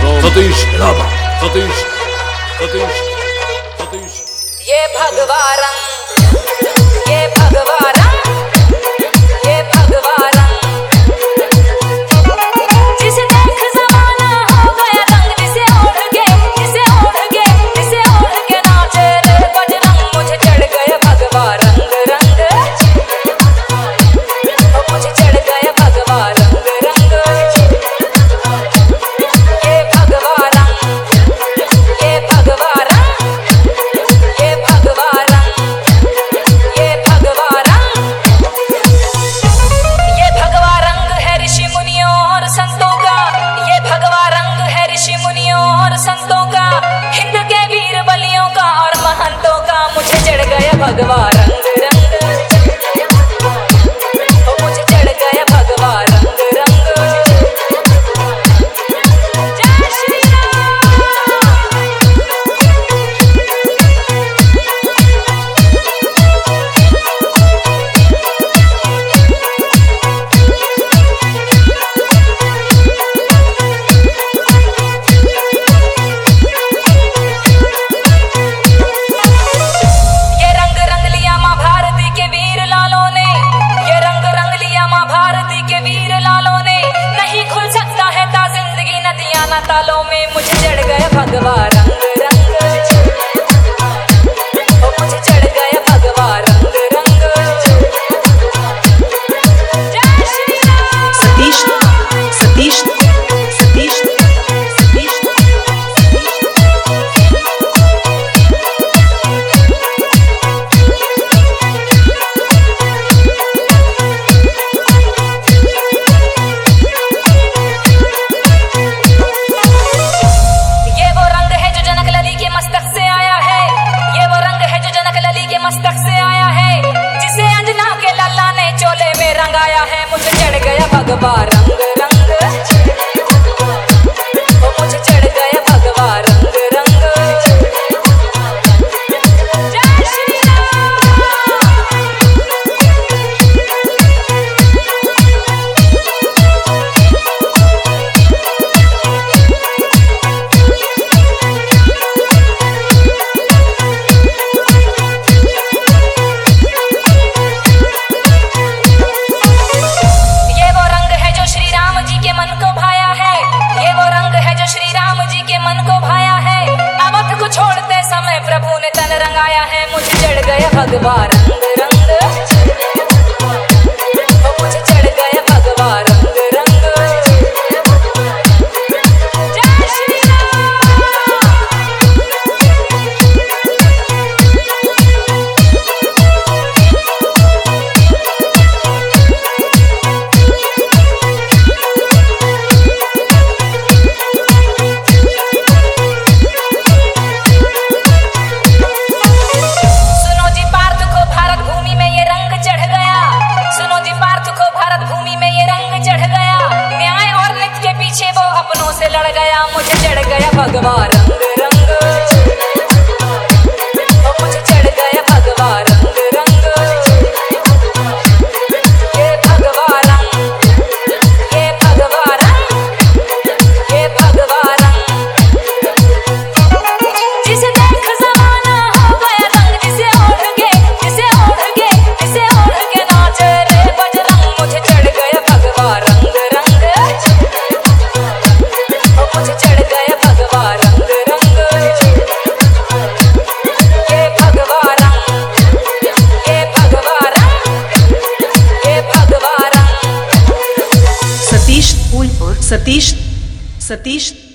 सतीश राधा, सतीश सतीश सतीश। ये भगवा रंग, ये भगवा रंग, ये भगवा रंग, जिसे देख जमाना हो गया दंग, जिसे ओढ़ के, जिसे ओढ़ के, जिसे ओढ़ के नाचे रे बजरंग। मुझे चढ़ गया भगवा रंग रंग, मुझे चढ़ गया भगवा रंग रंग। ये भगवा रंग, ये भगवा रंग, ये भगवा रंग, ये भगवा रंग। ये भगवा रंग है ऋषि मुनियों और संतों का, ये भगवा रंग है ऋषि मुनियों और संतों का, हिंद के वीर बलियों का और महंतों का। मुझे चढ़ गया भगवा रंग रंग, मुझे चढ़ गया भगवा रंग रंग। जय श्री राम। ये रंग रंग लिया माँ भारती के वीर लालों ने, ये रंग रंग लिया माँ भारती के वीर लालों ने। नहीं खुल सकता है ता जिंदगी नदियां ना तालों में। मुझे चढ़ गया भगवा रंग रंग, मुझे चढ़ गया भगवा रंग रंग। जय श्री राम। सतीश सतीश सतीश सतीश। ये वो रंग है जो जनक लली के मस्तक से आया है, ये वो रंग है जो जनक लली के मस्तक से आया है, जिसे अंजना के लल्ला ने चोले में रंगाया है। मुझे चढ़ गया भगवा रंग रंग, मुझे चढ़ गया भगवा रंग रंग। जय श्री राम। ये वो रंग है जो श्री राम जी के मन को भाया है, ये वो रंग है जो श्री राम जी के मन को भाया है। अवध को छोड़ते समय प्रभु ने तन रंगाया है। मुझे चढ़ गया भगवा रंग रंग, मुझे चढ़ गया भगवा रंग रंग। जय श्री राम। सुनो जी पार्थ को भारत भूमि में ये रंग चढ़ गया, सुनो जी पार्थ को भारत भूमि में ये रंग चढ़ गया। न्याय और नीति के पीछे वो अपनों से लड़ गया। मुझे चढ़ गया भगवा रंग रंग, मुझे चढ़ गया भगवा रंग रंग। ये भगवा रंग, ये भगवा रंग, ये भगवा रंग, जिसे देख जमाना हो गया दंग, जिसे ओढ़ के, जिसे ओढ़ के, जिसे ओढ़ के नाचे रे बजरंग। मुझे चढ़ गया भगवा रंग रंग, मुझे चढ़ गया भगवा रंग रंग। ये भगवा रंग, ये भगवा रंग, ये भगवा रंग। सतीश फूलपुर सतीश सतीश